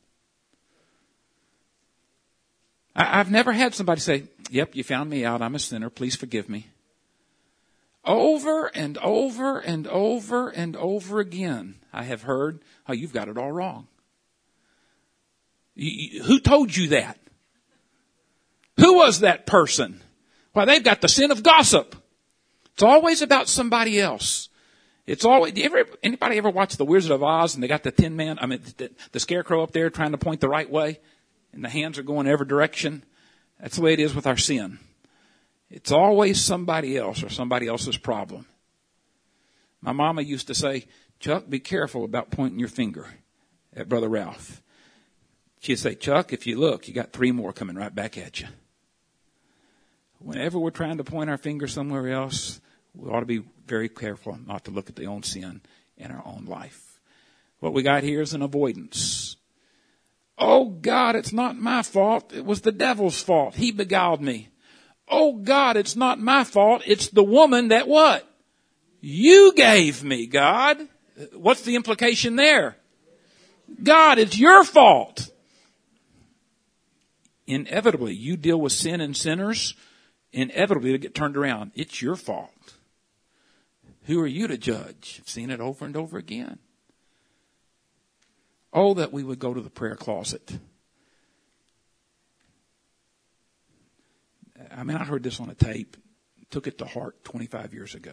A: I've never had somebody say, yep, you found me out. I'm a sinner. Please forgive me. Over and over and over and over again, I have heard, oh, you've got it all wrong. Who told you that? Who was that person? Well, they've got the sin of gossip. It's always about somebody else. It's always, anybody ever watch The Wizard of Oz and they got the the scarecrow up there trying to point the right way and the hands are going every direction? That's the way it is with our sin. It's always somebody else or somebody else's problem. My mama used to say, Chuck, be careful about pointing your finger at Brother Ralph. She'd say, Chuck, if you look, you got 3 more coming right back at you. Whenever we're trying to point our finger somewhere else, we ought to be very careful not to look at the own sin in our own life. What we got here is an avoidance. Oh, God, it's not my fault. It was the devil's fault. He beguiled me. Oh, God, it's not my fault. It's the woman that what? You gave me, God. What's the implication there? God, it's your fault. Inevitably, you deal with sin and sinners, inevitably it'll get turned around. It's your fault. Who are you to judge? I've seen it over and over again. Oh, that we would go to the prayer closet. I heard this on a tape, took it to heart 25 years ago.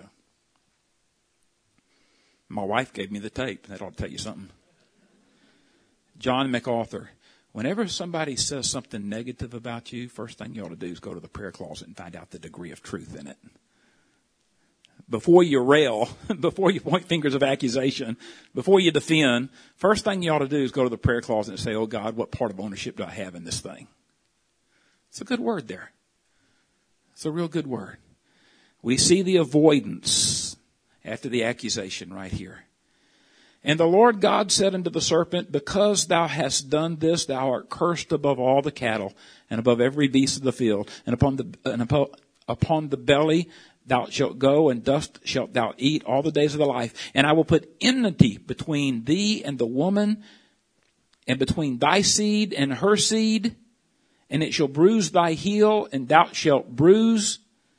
A: My wife gave me the tape. That ought to tell you something. John MacArthur. Whenever somebody says something negative about you, first thing you ought to do is go to the prayer closet and find out the degree of truth in it. Before you rail, before you point fingers of accusation, before you defend, first thing you ought to do is go to the prayer closet and say, oh God, what part of ownership do I have in this thing? It's a good word there. It's a real good word. We see the avoidance after the accusation right here. And the Lord God said unto the serpent, because thou hast done this, thou art cursed above all the cattle and above every beast of the field, and upon the belly thou shalt go, and dust shalt thou eat all the days of thy life. And I will put enmity between thee and the woman, and between thy seed and her seed, and it shall bruise thy heel, and thou shalt bruise,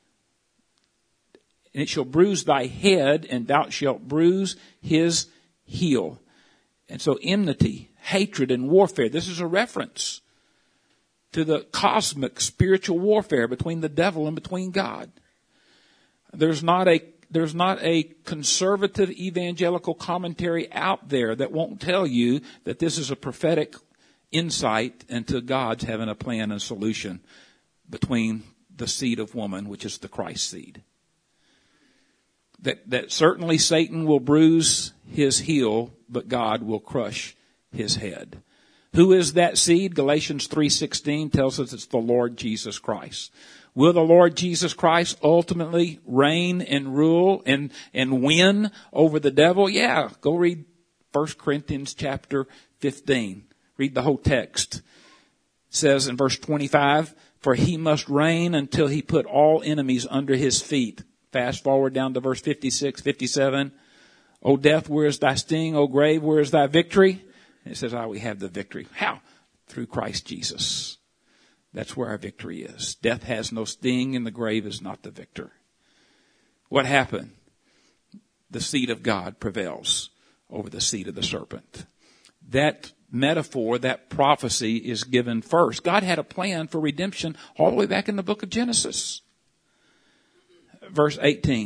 A: and it shall bruise thy head, and thou shalt bruise his heel. And so enmity, hatred, and warfare. This is a reference to the cosmic spiritual warfare between the devil and between God. There's not a conservative evangelical commentary out there that won't tell you that this is a prophetic insight into God's having a plan and solution between the seed of woman, which is the Christ seed. That certainly Satan will bruise his heel, but God will crush his head. Who is that seed? Galatians 3:16 tells us it's the Lord Jesus Christ. Will the Lord Jesus Christ ultimately reign and rule and win over the devil? Yeah. Go read 1 Corinthians chapter 15. Read the whole text. It says in verse 25, for he must reign until he put all enemies under his feet. Fast forward down to verse 56, 57. O death, where is thy sting? O grave, where is thy victory? And it says, we have the victory. How? Through Christ Jesus. That's where our victory is. Death has no sting and the grave is not the victor. What happened? The seed of God prevails over the seed of the serpent. That metaphor, that prophecy is given first. God had a plan for redemption all the way back in the book of Genesis. Verse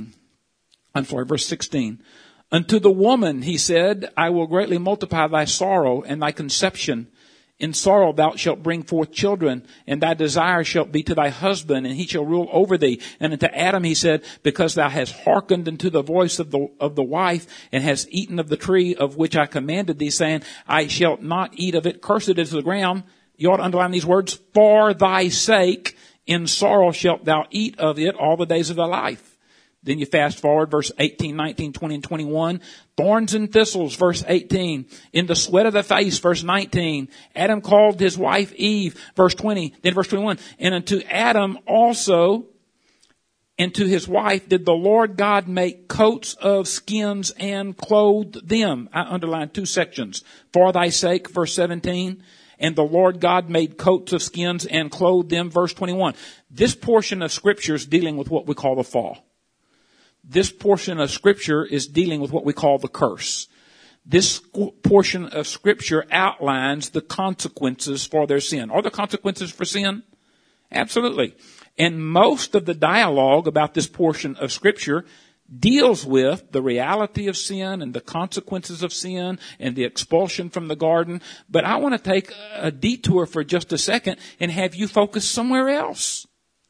A: 16. Unto the woman, he said, I will greatly multiply thy sorrow and thy conception. In sorrow thou shalt bring forth children, and thy desire shall be to thy husband, and he shall rule over thee. And unto Adam he said, because thou hast hearkened unto the voice of the wife, and hast eaten of the tree of which I commanded thee, saying, I shall not eat of it, cursed is the ground. You ought to underline these words, for thy sake, in sorrow shalt thou eat of it all the days of thy life. Then you fast forward, verse 18, 19, 20, and 21. Thorns and thistles, verse 18. In the sweat of the face, verse 19. Adam called his wife Eve, verse 20. Then verse 21. And unto Adam also, and to his wife, did the Lord God make coats of skins and clothed them. I underlined 2 sections. For thy sake, verse 17. And the Lord God made coats of skins and clothed them, verse 21. This portion of Scripture is dealing with what we call the fall. This portion of Scripture is dealing with what we call the curse. This portion of Scripture outlines the consequences for their sin. Are there consequences for sin? Absolutely. And most of the dialogue about this portion of Scripture deals with the reality of sin and the consequences of sin and the expulsion from the garden. But I want to take a detour for just a second and have you focus somewhere else.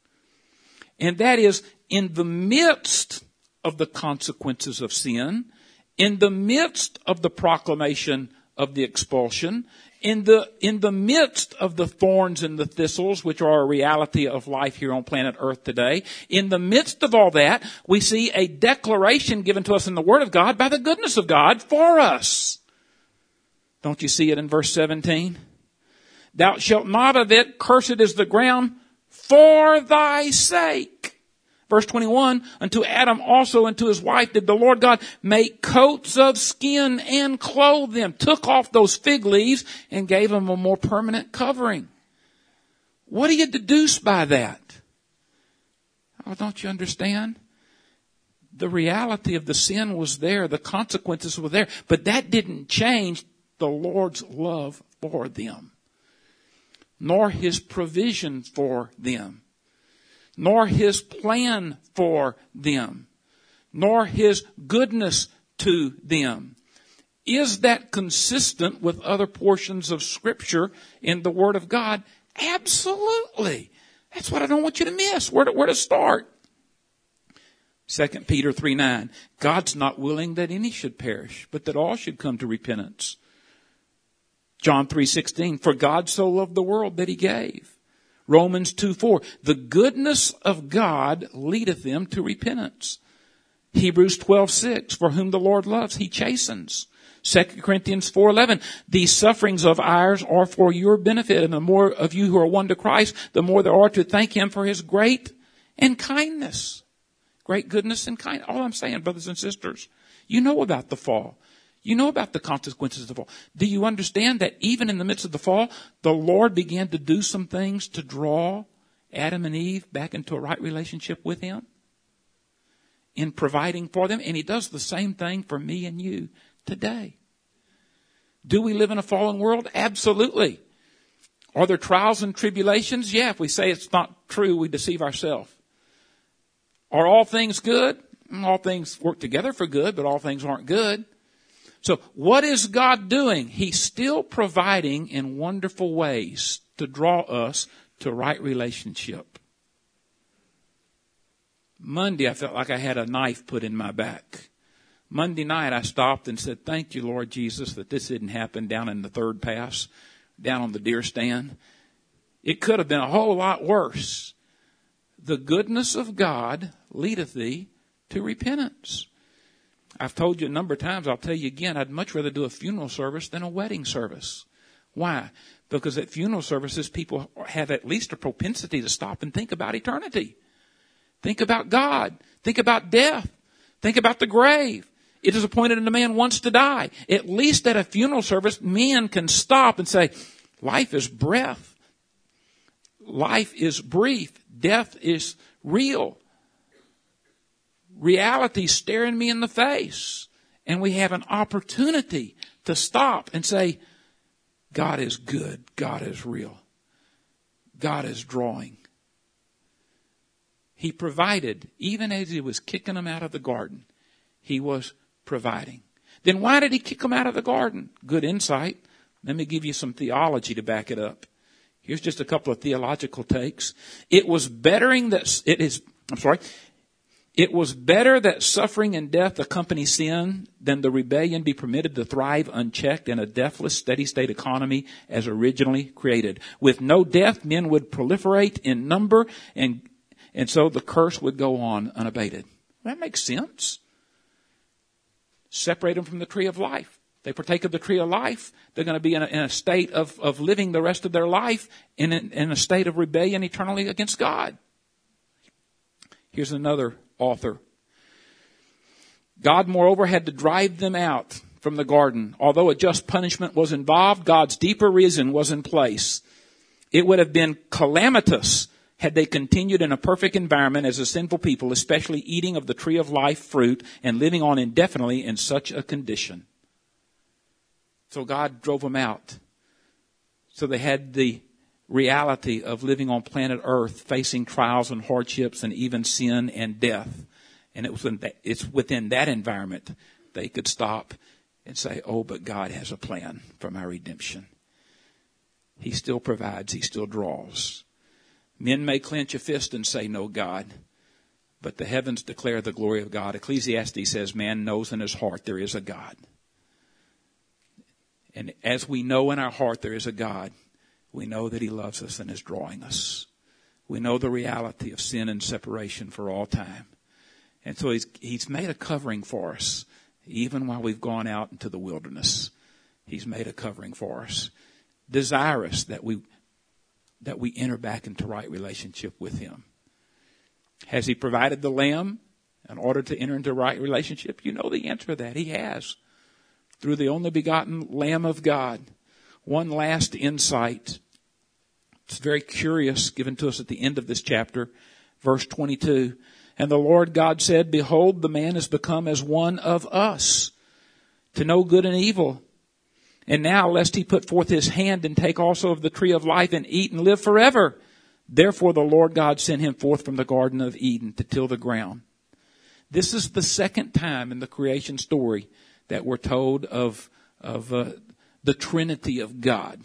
A: And that is, in the midst of the consequences of sin, in the midst of the proclamation of the expulsion, in the midst of the thorns and the thistles, which are a reality of life here on planet Earth today, in the midst of all that, we see a declaration given to us in the Word of God by the goodness of God for us. Don't you see it in verse 17? Thou shalt not of it, cursed is the ground, for thy sake. Verse 21, unto Adam also and to his wife did the Lord God make coats of skin and clothe them. Took off those fig leaves and gave them a more permanent covering. What do you deduce by that? Oh, don't you understand? The reality of the sin was there. The consequences were there. But that didn't change the Lord's love for them, nor his provision for them, nor his plan for them, nor his goodness to them. Is that consistent with other portions of Scripture in the Word of God? Absolutely. That's what I don't want you to miss. Where to start? 2 Peter 3:9. God's not willing that any should perish, but that all should come to repentance. John 3:16. For God so loved the world that he gave. Romans 2:4, the goodness of God leadeth them to repentance. Hebrews 12:6, for whom the Lord loves, he chastens. 2 Corinthians 4:11, these sufferings of ours are for your benefit, and the more of you who are won to Christ, the more there are to thank him for his great and kindness. Great goodness and kindness. All I'm saying, brothers and sisters, you know about the fall. You know about the consequences of the fall. Do you understand that even in the midst of the fall, the Lord began to do some things to draw Adam and Eve back into a right relationship with him in providing for them? And he does the same thing for me and you today. Do we live in a fallen world? Absolutely. Are there trials and tribulations? Yeah, if we say it's not true, we deceive ourselves. Are all things good? All things work together for good, but all things aren't good. So what is God doing? He's still providing in wonderful ways to draw us to right relationship. Monday, I felt like I had a knife put in my back. Monday night, I stopped and said, thank you, Lord Jesus, that this didn't happen down in the third pass, down on the deer stand. It could have been a whole lot worse. The goodness of God leadeth thee to repentance. I've told you a number of times, I'll tell you again, I'd much rather do a funeral service than a wedding service. Why? Because at funeral services, people have at least a propensity to stop and think about eternity. Think about God. Think about death. Think about the grave. It is appointed unto man once to die. At least at a funeral service, men can stop and say, life is breath. Life is brief. Death is real. Reality staring me in the face. And we have an opportunity to stop and say, God is good. God is real. God is drawing. He provided, even as he was kicking them out of the garden, he was providing. Then why did he kick them out of the garden? Good insight. Let me give you some theology to back it up. Here's just a couple of theological takes. It was better that suffering and death accompany sin than the rebellion be permitted to thrive unchecked in a deathless, steady-state economy as originally created. With no death, men would proliferate in number, and so the curse would go on unabated. That makes sense. Separate them from the tree of life. They partake of the tree of life, they're going to be in a state of living the rest of their life in a state of rebellion eternally against God. Here's another author. God, moreover, had to drive them out from the garden. Although a just punishment was involved, God's deeper reason was in place. It would have been calamitous had they continued in a perfect environment as a sinful people, especially eating of the tree of life fruit and living on indefinitely in such a condition. So God drove them out. So they had the reality of living on planet Earth, facing trials and hardships and even sin and death. And it's within that environment they could stop and say, oh, but God has a plan for my redemption. He still provides. He still draws. Men may clench a fist and say, no, God. But the heavens declare the glory of God. Ecclesiastes says man knows in his heart there is a God. And as we know in our heart there is a God, we know that He loves us and is drawing us. We know the reality of sin and separation for all time. And so He's made a covering for us. Even while we've gone out into the wilderness, He's made a covering for us. Desirous that we enter back into right relationship with Him. Has He provided the lamb in order to enter into right relationship? You know the answer to that. He has. Through the only begotten Lamb of God. One last insight. It's very curious, given to us at the end of this chapter, verse 22. And the Lord God said, behold, the man has become as one of us, to know good and evil. And now, lest he put forth his hand and take also of the tree of life and eat and live forever. Therefore the Lord God sent him forth from the Garden of Eden to till the ground. This is the second time in the creation story that we're told of the Trinity of God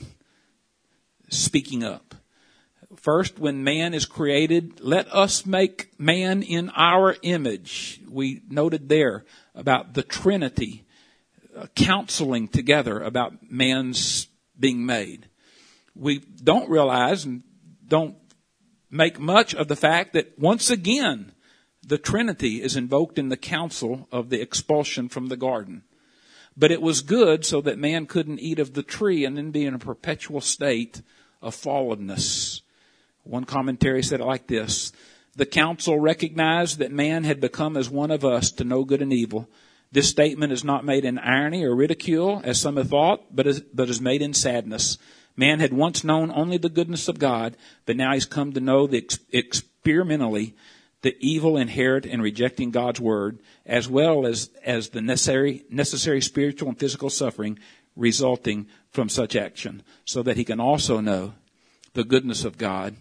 A: speaking up. First, when man is created, let us make man in our image. We noted there about the Trinity counseling together about man's being made. We don't realize and don't make much of the fact that once again, the Trinity is invoked in the counsel of the expulsion from the garden. But it was good so that man couldn't eat of the tree and then be in a perpetual state of fallenness. One commentary said it like this. The council recognized that man had become as one of us to know good and evil. This statement is not made in irony or ridicule, as some have thought, but is made in sadness. Man had once known only the goodness of God, but now he's come to know experimentally the evil inherent in rejecting God's word, as well as the necessary spiritual and physical suffering resulting from such action, so that he can also know the goodness of God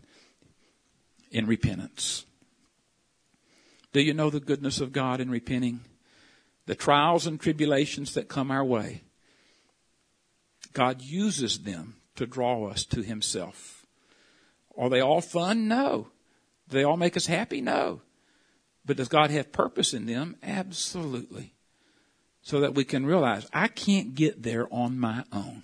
A: in repentance. Do you know the goodness of God in repenting? The trials and tribulations that come our way, God uses them to draw us to Himself. Are they all fun? No. Do they all make us happy? No. But does God have purpose in them? Absolutely. So that we can realize, I can't get there on my own.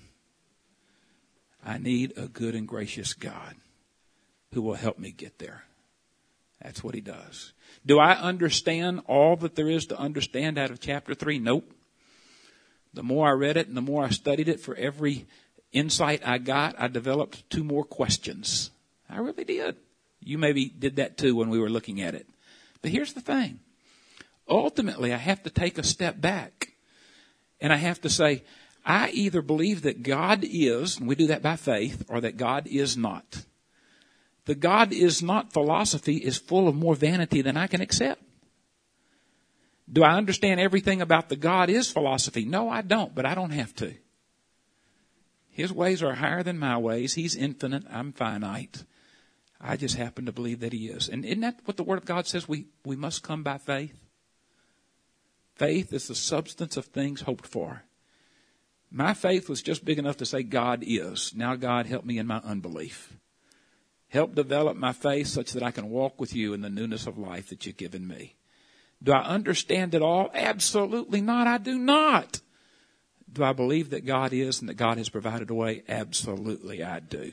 A: I need a good and gracious God who will help me get there. That's what He does. Do I understand all that there is to understand out of chapter 3? Nope. The more I read it and the more I studied it, for every insight I got, I developed 2 more questions. I really did. You maybe did that too when we were looking at it. But here's the thing. Ultimately, I have to take a step back. And I have to say, I either believe that God is, and we do that by faith, or that God is not. The God is not philosophy is full of more vanity than I can accept. Do I understand everything about the God is philosophy? No, I don't, but I don't have to. His ways are higher than my ways. He's infinite. I'm finite. I just happen to believe that He is. And isn't that what the Word of God says? We must come by faith. Faith is the substance of things hoped for, My faith was just big enough to say God is. Now, God, help me in my unbelief. Help develop my faith such that I can walk with you in the newness of life that you've given me. Do I understand it all? Absolutely not. I do not. Do I believe that God is and that God has provided a way? Absolutely, I do.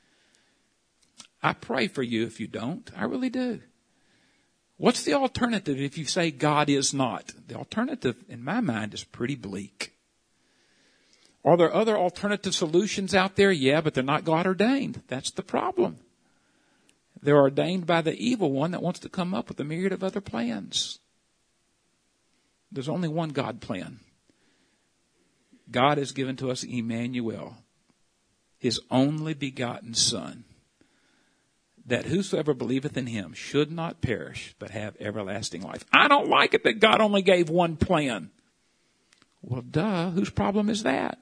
A: I pray for you if you don't. I really do. What's the alternative if you say God is not? The alternative, in my mind, is pretty bleak. Are there other alternative solutions out there? Yeah, but they're not God ordained. That's the problem. They're ordained by the evil one that wants to come up with a myriad of other plans. There's only one God plan. God has given to us Emmanuel, his only begotten Son, that whosoever believeth in him should not perish, but have everlasting life. I don't like it that God only gave one plan. Well, duh, whose problem is that?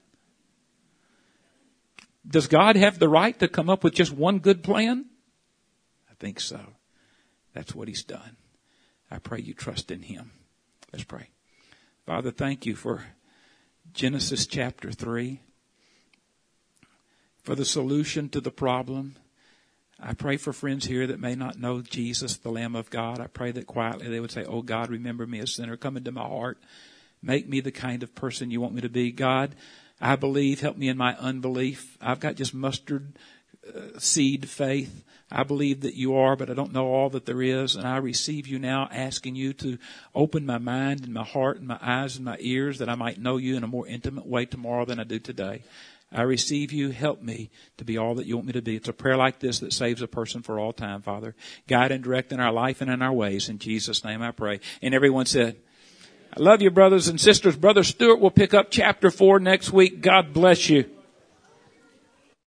A: Does God have the right to come up with just one good plan? I think so. That's what he's done. I pray you trust in him. Let's pray. Father, thank you for Genesis chapter 3, for the solution to the problem. I pray for friends here that may not know Jesus, the Lamb of God. I pray that quietly they would say, oh God, remember me a sinner. Come into my heart. Make me the kind of person you want me to be. God, I believe. Help me in my unbelief. I've got just mustard seed faith. I believe that you are, but I don't know all that there is. And I receive you now, asking you to open my mind and my heart and my eyes and my ears that I might know you in a more intimate way tomorrow than I do today. I receive you. Help me to be all that you want me to be. It's a prayer like this that saves a person for all time, Father. Guide and direct in our life and in our ways. In Jesus' name I pray. And everyone said, I love you, brothers and sisters. Brother Stewart will pick up chapter 4 next week. God bless you.